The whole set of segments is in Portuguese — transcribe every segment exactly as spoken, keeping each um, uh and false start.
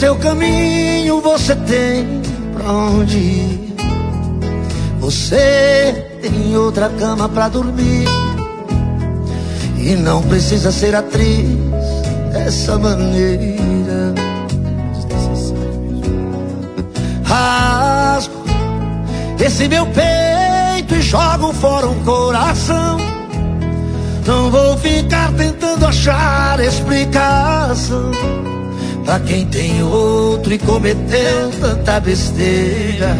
seu caminho você tem pra onde ir. Você tem outra cama pra dormir e não precisa ser atriz dessa maneira. Rasgo esse meu peito e jogo fora um coração. Não vou ficar tentando achar explicação pra quem tem outro e cometeu tanta besteira.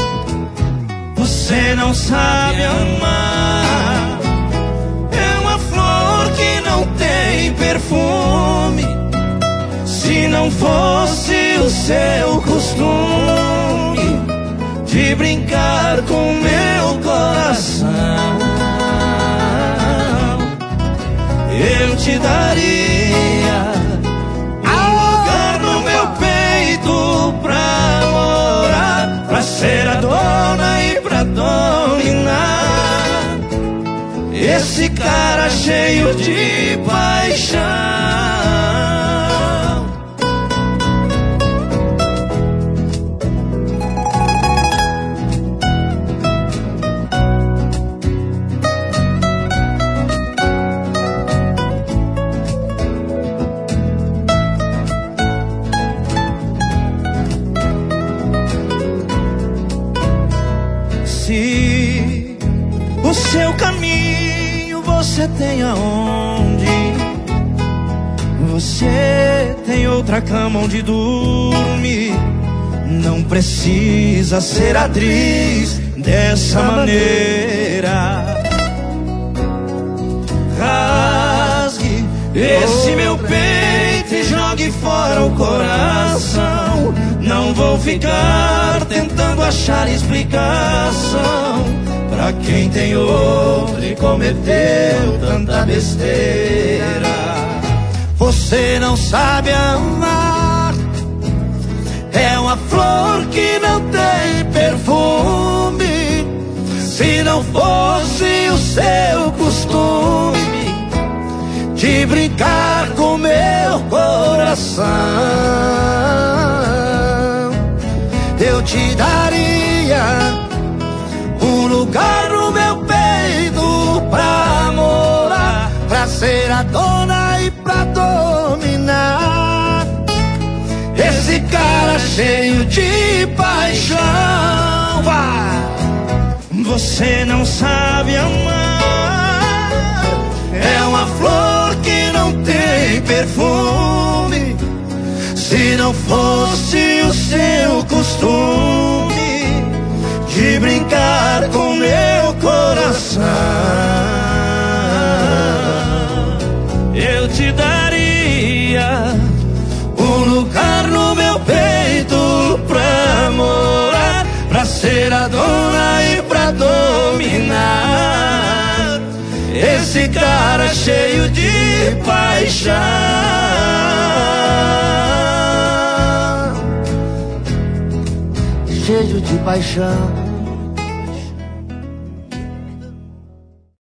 Você não sabe amar, é uma flor que não tem perfume. Se não fosse o seu costume de brincar com meu coração, eu te daria um lugar no meu peito pra morar, pra ser a dona e pra dominar esse cara cheio de paixão. Se o seu caminho você tem aonde ir, você tem outra cama onde dormir, não precisa ser atriz dessa maneira. Rasgue esse meu peito e jogue fora o coração. Não vou ficar tentando achar explicação pra quem tem outro e cometeu tanta besteira. Você não sabe amar, é uma flor que não tem perfume. Se não fosse o seu costume de brincar com meu coração, eu te daria um lugar no meu peito pra morar, pra ser a dona e pra dominar esse cara cheio de paixão. Vai! Você não sabe amar, é uma flor que não tem perfume. Se não fosse o seu costume de brincar com meu coração, eu te daria um lugar no meu peito pra morar, pra ser a dona e pra dominar esse cara cheio de paixão. Cheio de paixão.